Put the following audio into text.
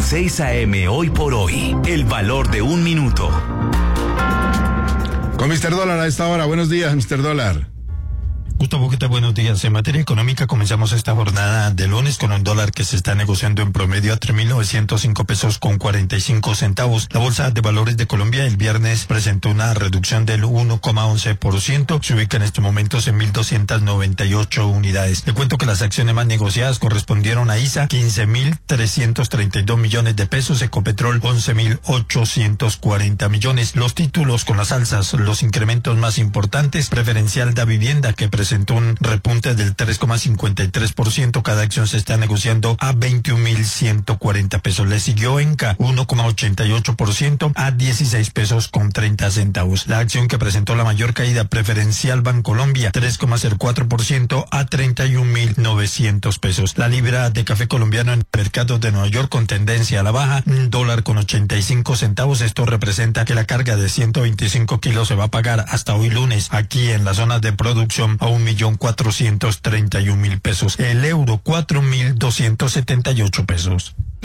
6 a.m. Hoy por hoy, el valor de un minuto. Con Mr. Dólar a esta hora. Buenos días, Mr. Dólar. Gustavo, ¿qué tal? Buenos días. En materia económica comenzamos esta jornada de lunes con un dólar que se está negociando en promedio a 3.905 pesos con 45 centavos. La Bolsa de Valores de Colombia el viernes presentó una reducción del 1,11%. Se ubica en estos momentos en 1.298 unidades. Le cuento que las acciones más negociadas correspondieron a ISA, 15.332 millones de pesos, Ecopetrol, 11.840 millones. Los títulos con las alzas, los incrementos más importantes, Preferencial da Vivienda, que presentó un repunte del 3,53%. Cada acción se está negociando a 21.140 pesos. Le siguió Enca, 1,88% a 16 pesos con 30 centavos. La acción que presentó la mayor caída, Preferencial Bancolombia, 3,04% a 31.900 pesos. La libra de café colombiano en el mercado de Nueva York con tendencia a la baja, $1,85. Esto representa que la carga de 125 kilos se va a pagar hasta hoy lunes aquí en la zona de producción a 1.431.000 pesos. El euro, 4.278 pesos.